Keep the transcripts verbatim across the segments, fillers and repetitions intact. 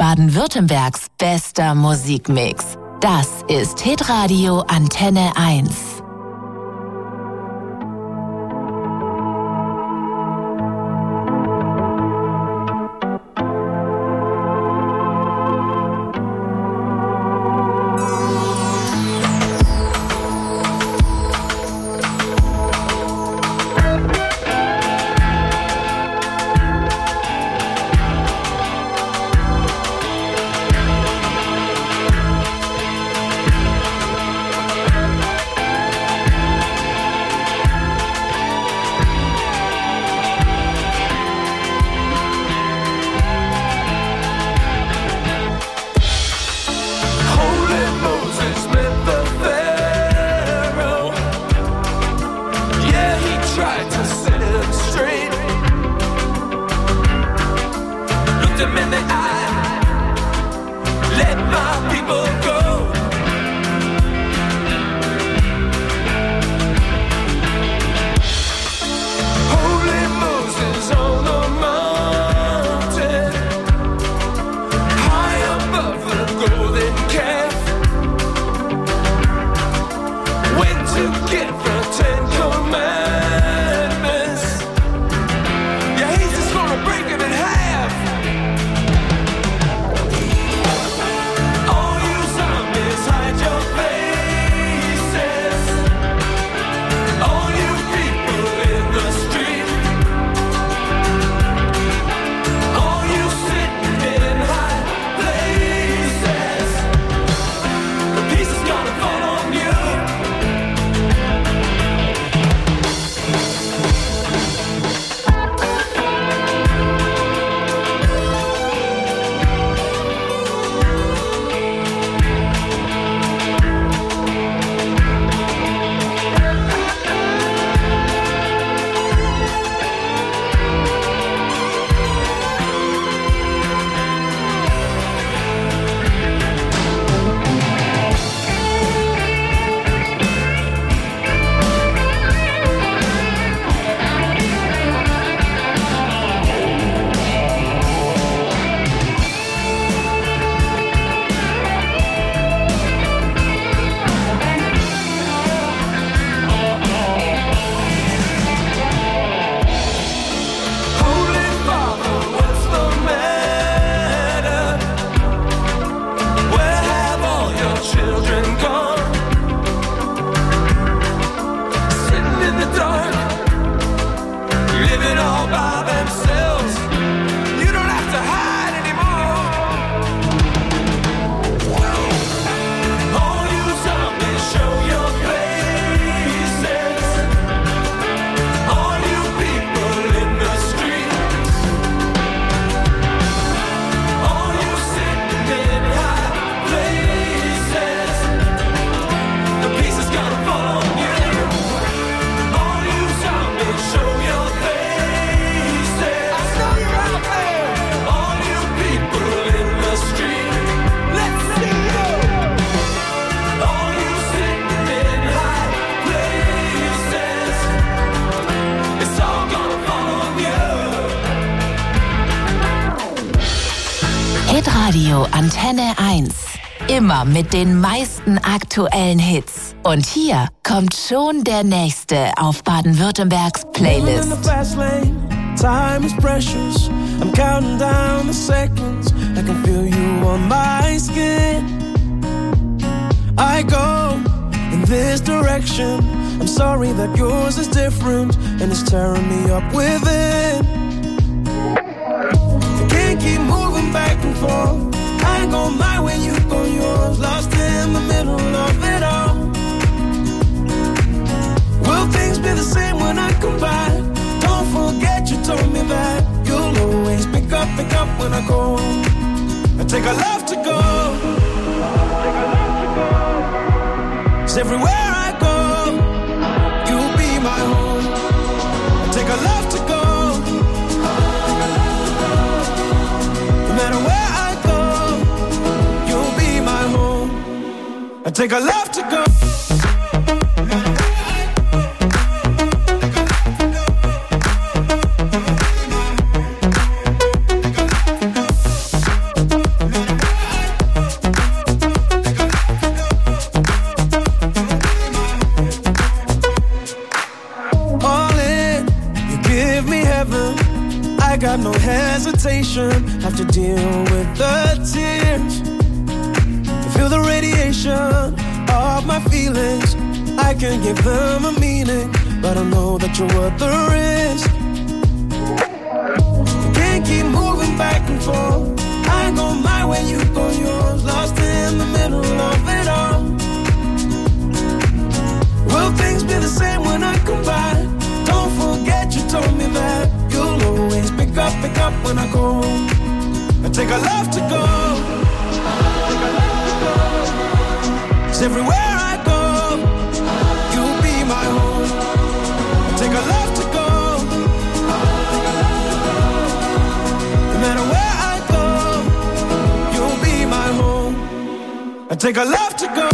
Baden-Württembergs bester Musikmix. Das ist Hitradio Antenne eins. Hitradio Antenne eins. Immer mit den meisten aktuellen Hits. Und hier kommt schon der nächste auf Baden-Württembergs Playlist. Time is precious. I'm counting down the seconds. I can feel you on my skin. I go in this direction. I'm sorry that yours is different and it's tearing me up within. I can't keep moving back and forth. I go my way, you go yours. Lost in the middle of it all. Will things be the same when I come back? Don't forget you told me that you'll always pick up, pick up when I go. I take a love to go. Take a love to go. 'Cause everywhere I go, you'll be my home. I take a love to go. No matter where I go, you'll be my home. I take a love to go. my feelings. I can give them a meaning, but I know that you're worth the risk. Can't keep moving back and forth. I go my way, you go yours. Lost in the middle of it all. Will things be the same when I come by? Don't forget you told me that you'll always pick up, pick up when I go. I take a love to go. Cause everywhere I go, you'll be my home. I take a love to go. No matter where I go, you'll be my home. I take a love to go.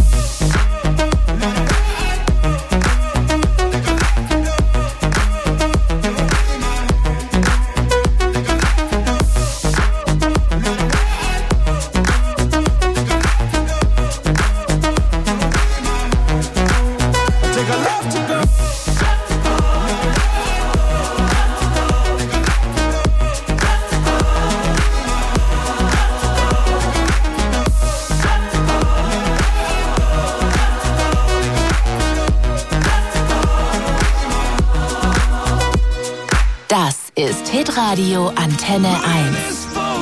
Hitradio Antenne eins.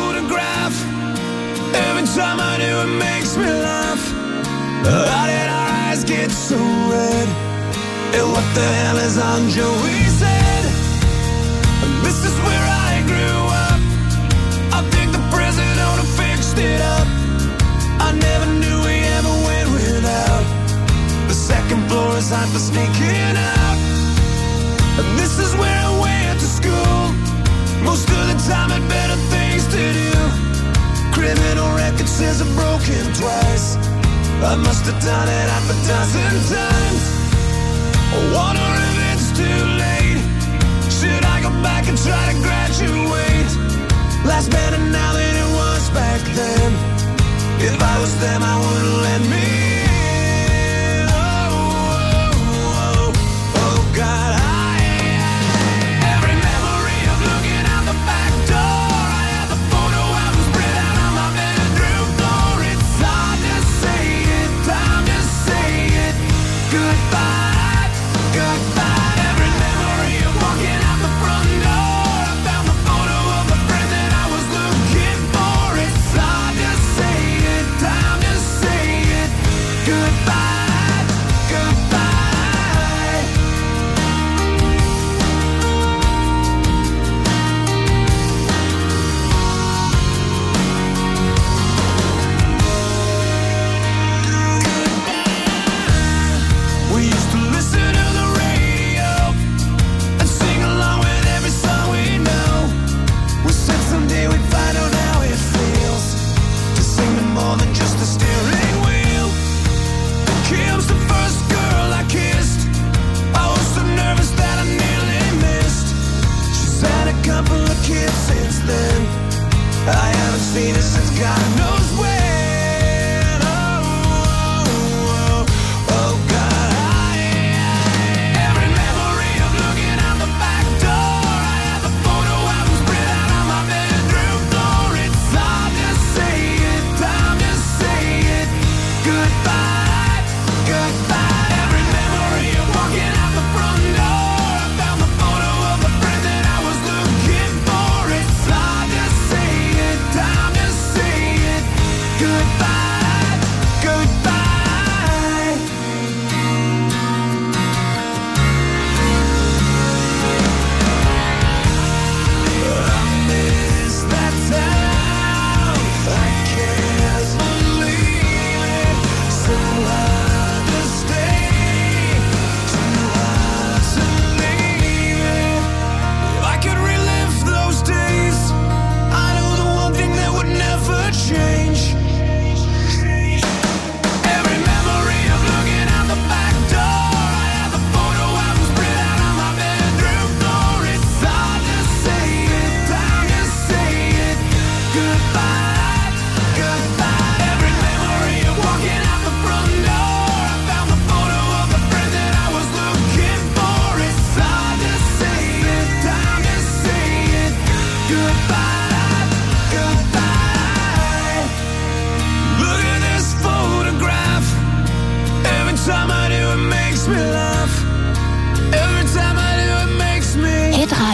Every time I do it makes me laugh. How did our eyes get so red? And what the hell is on Joey's head? This is where I grew up. I think the president fixed it up. I never knew we ever went without. The second floor is hot for sneaking out. And this is where I went to school. Most of the time had better things to do. Criminal record says I'm broken twice. I must have done it half a dozen times. I wonder if it's too late. Should I go back and try to graduate? Life's better now than it was back then. If I was them, I wouldn't let me in. Oh, oh, oh, oh God, I seen it since God knows when. Oh, oh, oh, oh God, I, every memory of looking out the back door. I have the photo album spread out on my bedroom floor. It's hard to say it, time to say it.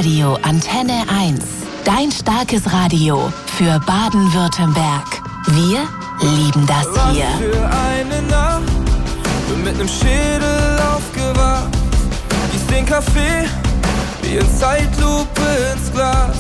Hitradio Antenne eins. Dein starkes Radio für Baden-Württemberg. Wir lieben das hier. Was für eine Nacht, bin mit nem Schädel aufgewacht. Gieß den Kaffee wie in Zeitlupe ins Glas.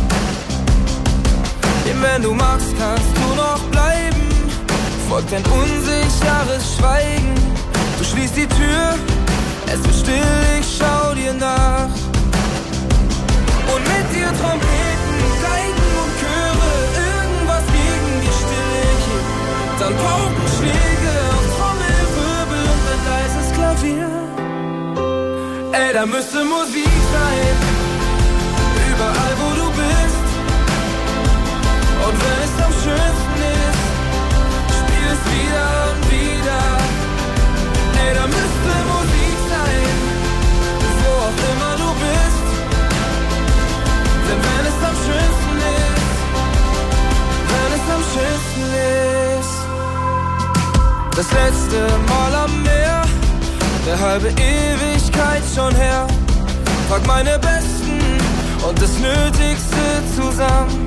Denn wenn du magst, kannst du noch bleiben. Folgt ein unsicheres Schweigen. Du schließt die Tür, es wird still, ich schau dir nach. Und mit dir Trompeten, Geigen und Chöre, irgendwas gegen die Stille hier. Dann Paukenschläge auf Trommelwirbel und ein leises Klavier. Ey, da müsste Musik sein, überall wo du bist. Und wenn es am schönsten ist, spiel es wieder und wieder. Ey, da müsste Musik sein, wo auch immer du bist. Denn wenn es am schönsten ist, wenn es am schönsten ist. Das letzte Mal am Meer, eine halbe Ewigkeit schon her. Pack meine Besten und das Nötigste zusammen.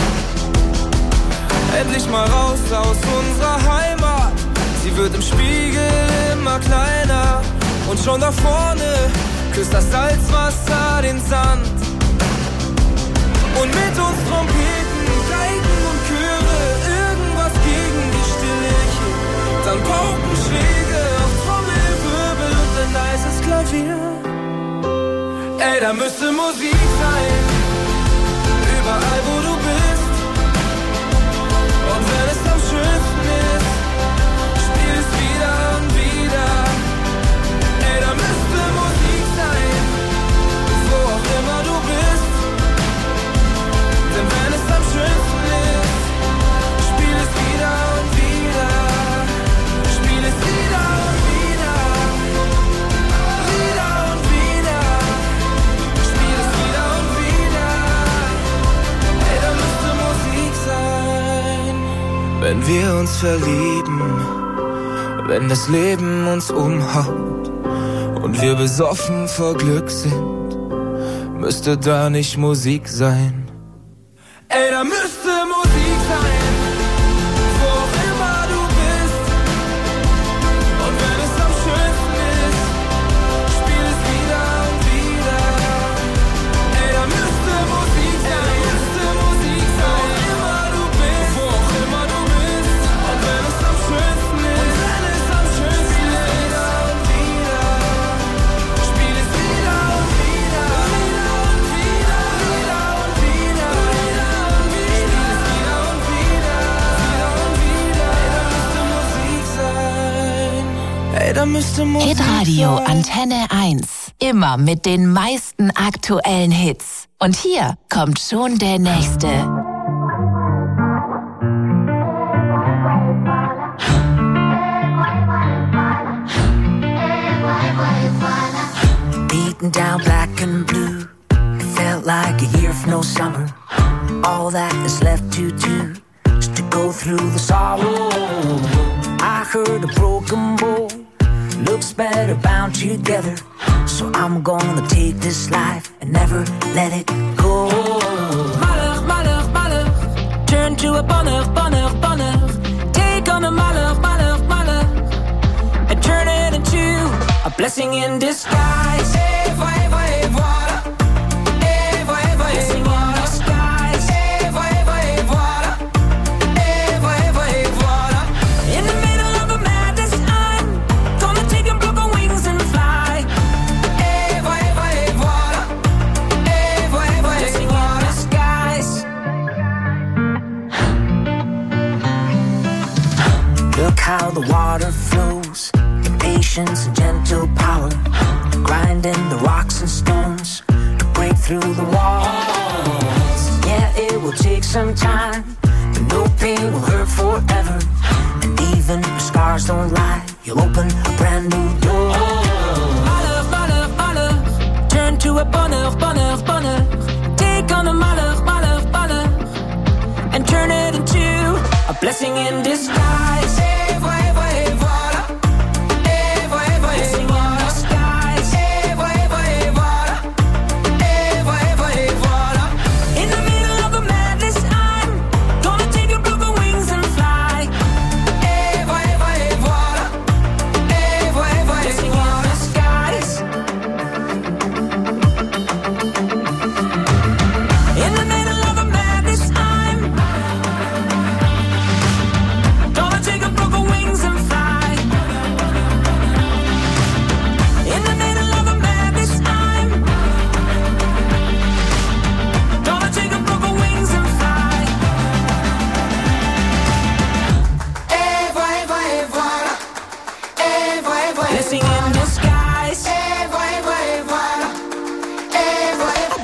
Endlich mal raus aus unserer Heimat. Sie wird im Spiegel immer kleiner. Und schon da vorne küsst das Salzwasser den Sand. Und mit uns Trompeten, Geigen und Chöre, irgendwas gegen die Stille hier. Dann Paukenschläge auf Trommelwirbel und ein leises Klavier. Ey, da müsste Musik sein, überall wo du bist. Und wenn es am schönsten ist, spiel es wieder und wieder. Ey, da müsste Musik sein, wo auch immer du bist. Denn wenn es am schönsten ist, spiel es wieder und wieder. Spiel es wieder und wieder. Wieder und wieder. Spiel es wieder und wieder. Ey, da müsste Musik sein. Wenn wir uns verlieben, wenn das Leben uns umhaut und wir besoffen vor Glück sind, müsste da nicht Musik sein. Ey, da müsste Musik sein, wo auch immer du bist. Und wenn es am schönsten ist, spiel es wieder und wieder. Ey, da müsste Musik sein, müsste Musik sein, wo immer du bist, wo auch immer du bist. Und wenn es am schönsten ist, und wenn es am schönsten ist, wieder und wieder. Spiel es wieder und wieder, wieder und wieder, wieder und wieder, wieder. Da müsste Musik Hitradio sein. Antenne eins. Immer mit den meisten aktuellen Hits. Und hier kommt schon der nächste. Beaten down black and blue. It felt like a year of no summer. All that is left to do is to go through the sorrow. I heard a broken bowl looks better bound together. So I'm gonna take this life and never let it go. Malheur, malheur, malheur, turn to a bonheur, bonheur, bonheur. Take on a malheur, malheur, malheur, and turn it into a blessing in disguise. Eva, Eva, Eva, Eva, Eva, Eva. Look how the water flows, in patience and gentle power, grinding the rocks and stones to break through the walls. Yeah, it will take some time, but no pain will hurt forever. And even if scars don't lie, you'll open a brand new door. Malheur, malheur, malheur, turn to a bonheur, bonheur, bonheur. Take on a malheur, malheur, malheur, and turn it into a blessing in disguise. Eva, Eva, Eva, Eva, Eva, Eva, Eva, Eva, Eva, Eva, Eva, Eva,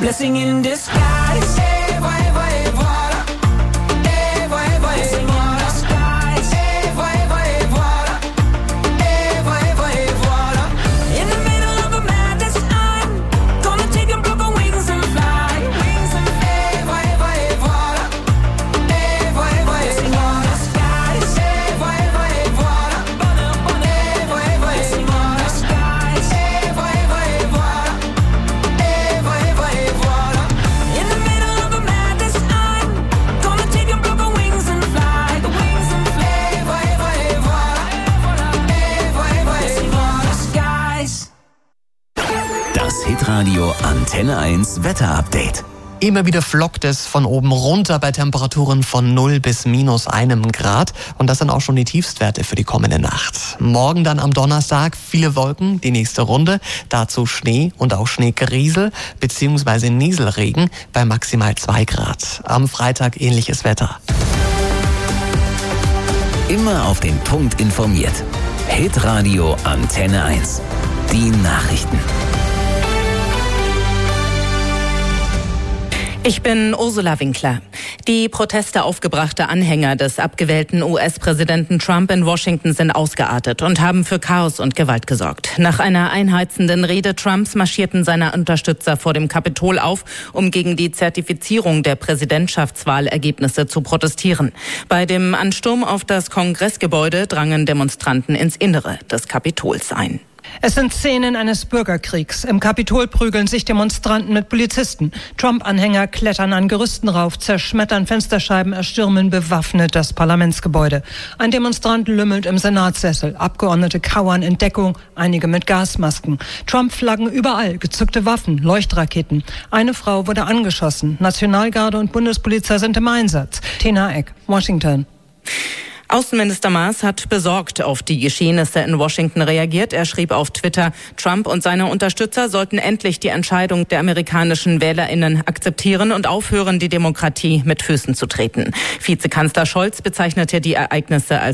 blessing in disguise. Eva, Eva, Eva, Eva, Eva, Eva, skies. Eva, Eva, Eva, Eva, Eva, Eva. In the middle of a madness, I'm gonna take a broken wings and fly. Wings and Eva, Eva, Eva, Eva, Eva, Eva, skies. Eva, Eva, Eva, Eva, Eva, Eva, skies. Eva, Eva, Eva, Eva, Eva, Eva. In the middle of a madness, I'm gonna take a broken wings and fly. The wings and fly. Eva, Eva, Eva, Eva, Eva, Eva, skies. Das Hitradio Antenne eins Wetterupdate. Immer wieder flockt es von oben runter bei Temperaturen von null bis minus einem Grad. Und das sind auch schon die Tiefstwerte für die kommende Nacht. Morgen dann am Donnerstag viele Wolken, die nächste Runde. Dazu Schnee und auch Schneegeriesel bzw. Nieselregen bei maximal zwei Grad. Am Freitag ähnliches Wetter. Immer auf den Punkt informiert. Hitradio Antenne eins. Die Nachrichten. Ich bin Ursula Winkler. Die Proteste aufgebrachter Anhänger des abgewählten U S-Präsidenten Trump in Washington sind ausgeartet und haben für Chaos und Gewalt gesorgt. Nach einer einheizenden Rede Trumps marschierten seine Unterstützer vor dem Kapitol auf, um gegen die Zertifizierung der Präsidentschaftswahlergebnisse zu protestieren. Bei dem Ansturm auf das Kongressgebäude drangen Demonstranten ins Innere des Kapitols ein. Es sind Szenen eines Bürgerkriegs. Im Kapitol prügeln sich Demonstranten mit Polizisten. Trump-Anhänger klettern an Gerüsten rauf, zerschmettern Fensterscheiben, erstürmen bewaffnet das Parlamentsgebäude. Ein Demonstrant lümmelt im Senatssessel. Abgeordnete kauern in Deckung, einige mit Gasmasken. Trump-Flaggen überall, gezückte Waffen, Leuchtraketen. Eine Frau wurde angeschossen. Nationalgarde und Bundespolizei sind im Einsatz. Tena Eck, Washington. Außenminister Maas hat besorgt auf die Geschehnisse in Washington reagiert. Er schrieb auf Twitter, Trump und seine Unterstützer sollten endlich die Entscheidung der amerikanischen WählerInnen akzeptieren und aufhören, die Demokratie mit Füßen zu treten. Vizekanzler Scholz bezeichnete die Ereignisse als